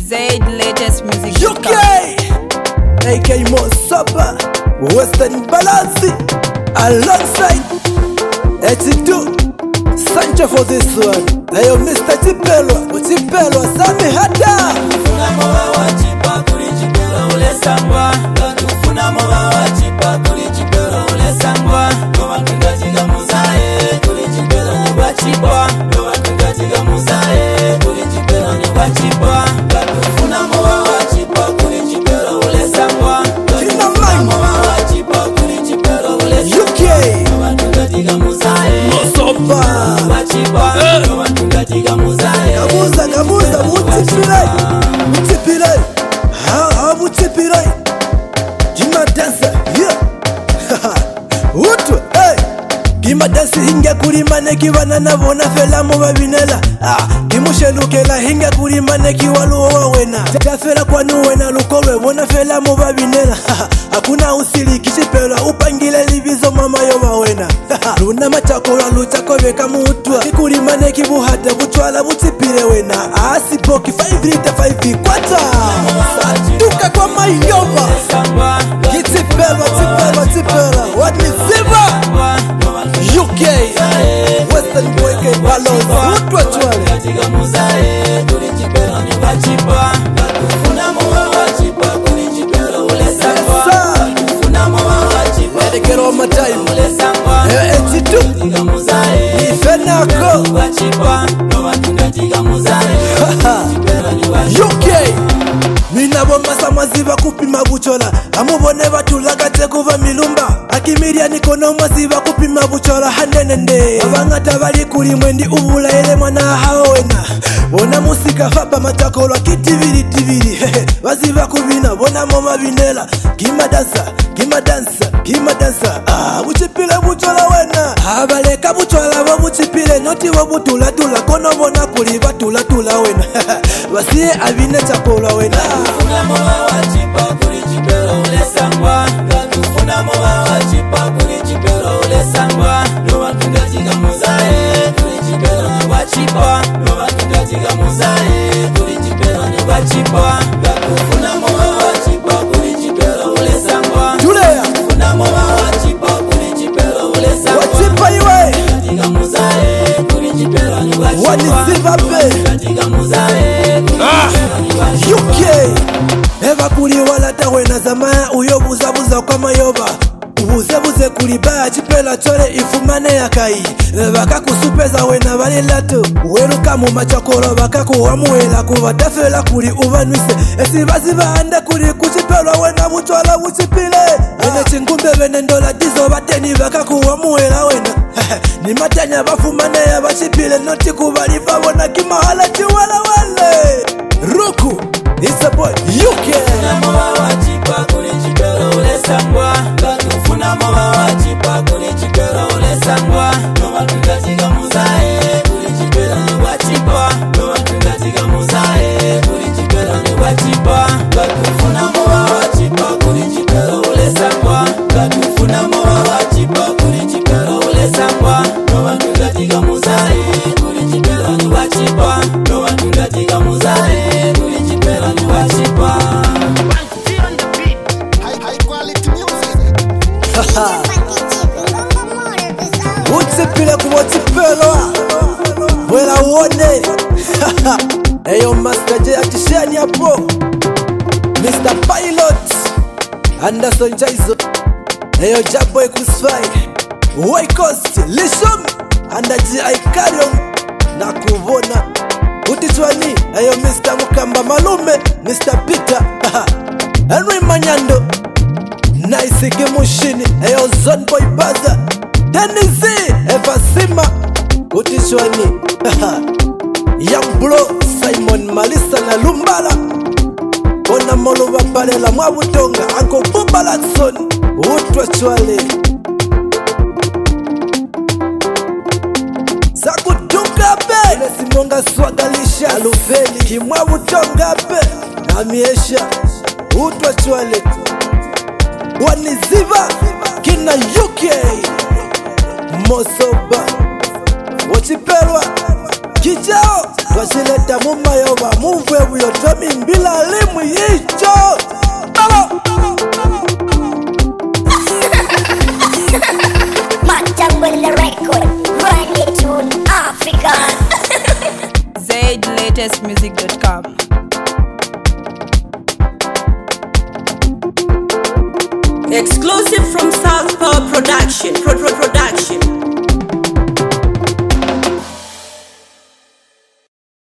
Zaid latest music. UK, AK Mosapa, Western Balance, alongside Etidu, Sancho for this one. Ayo Mr. Chipelo, Sami Hata. Tufuna moba wa chipa kuri chipelo ule sangwa. Tufuna moba wa chipa kuri chipelo ule sangwa. Nova tungajiga muzae kuri chipelo nyoba chipa. Nova tungajiga muzae kuri chipelo nyoba chipa. Tufuna moba wa chipa kuri chipelo ule sangwa. Tufuna moba wa chipa kuri chipelo ule sangwa. UK, Nova tungajiga muzae Mosapa, nyoba chipa. Nova tungajiga muzae. Kamuza, Mutipile, Mutipile, Gima dancer, yeah. Utu, hey. Gima dancer hinga kuri maneki wanana vona fela moba binela. Gimushelukela hinga kuri maneki waluwa wena. Tafela kwa nuwena lukowe wona fela moba binela. Hakuna usili kichipela upangile livizo mama yoba wena. Luna machakora luchako veka mutua. Kikuri maneki buhata buchwala butipile wena. Asiboki 5 liter 5 kwata. Duka kwa mayoba. Kitipela Wadniziva UK Western Boy K Balos Utwa chwale Katika muzae kuri chipelo ni wachipa. Tufuna moba wachipa kuri chipelo ule sangwa. Tufuna moba wachipa Edekero matai ule sangwa. Etidu Katika muzae Ifenako wachipa. Nova tungajiga muzae chipelo ni wachipa. UK Mina bomba samaziba kupima buchola. Amubone batulagate kuva milumba. Akimiria nikono maziba kupima buchola hanenende. Abangata bali kuri mwendi ubula ele mwana hawena. Bona musika faba matakolwa kitiviri. Baziba kubina bona moma binela. Gima dansa. Buchipile buchola wena. Abaleka buchola bo buchipile noti bo butula kono bona kuri batula wena. Basiye abine chakolwa wena. Tufuna moba wachipa kuri chipelo ule sangwa. Tufuna moba wachipa kuri chipelo ule sangwa. Nova tungajiga muzae kuri chipelo ni wachipa. Nova tungajiga muzae kuri chipelo ni wachipa. Tufuna moba wachipa kuri chipelo ule sangwa. Juleya Tufuna moba wachipa kuri chipelo ule sangwa. wachipa iwe Tungajiga muzae kuri chipelo ni wachipa. Wadniziva be Tungajiga muzae kuri chipelo ni wachipa. UK Eva kuri walata wena zamaya uyo buzabuza kwa mayoba. Ubuze kuri baya chipela chole ifumane yakai. Baka kusupeza wena bali lato. Weruka mu machakoro baka kuwamuela kubatafela kuri ubanwise. Esibaziba anda kuri kuchipelwa wena buchwala buchipile. Ene chingumbe bene ndola dizo bateni baka kuwamuela wena. Ni matanya bafumane ya bachipile noti kubalifa bona kimahala chiwala wale. Roku, it's a boy, UK. Tufuna moba wachipa kuri chipelo ule sangwa. Tufuna moba wachipa kuri chipelo ule sangwa. Nova tungajiga muzae kuri chipelo ni wachipa. Nova tungajiga muzae kuri chipelo ni wachipa. Tufuna moba wachipa kuri chipelo ule sangwa. Tufuna moba wachipa kuri chipelo ule sangwa. Nova tungajiga muzae kuri chipelo ni wachipa. Nova tungajiga muzae kuri chipelo ni wachipa. High quality music. Utipile kuwatipelwa wela uone. Eyo Master J atisheni hapo. Mr. Pilot Anderson Jaizo. Eyo Jaboy Kusfai Waikost Lishum Anda G.I. Karion na kuvona Utichwani. Eyo Mr. Mukamba Malume, Mr. Peter Henry Manyando Nice Kimushini. Eyo Zone Boy Baza Denisi Evasima Utichwani Young Bro Simon Malisa na Lumbala Ona Moluba Palela Mwabutonga Anko Bubalatson Utwa chwale Sakutunga be Nesimonga swagalisha Alufeli Kimwabutonga be Namiesha Utwa chwale Wadniziva Kina UK Mosoba Wachipelwa kichao twashileta mumayoba mumvwe buyo twamimbila limu yicho Baba Matangwele record, run it tune Africa. ZLatestmusic.com. Exclusive from Southpaw Production.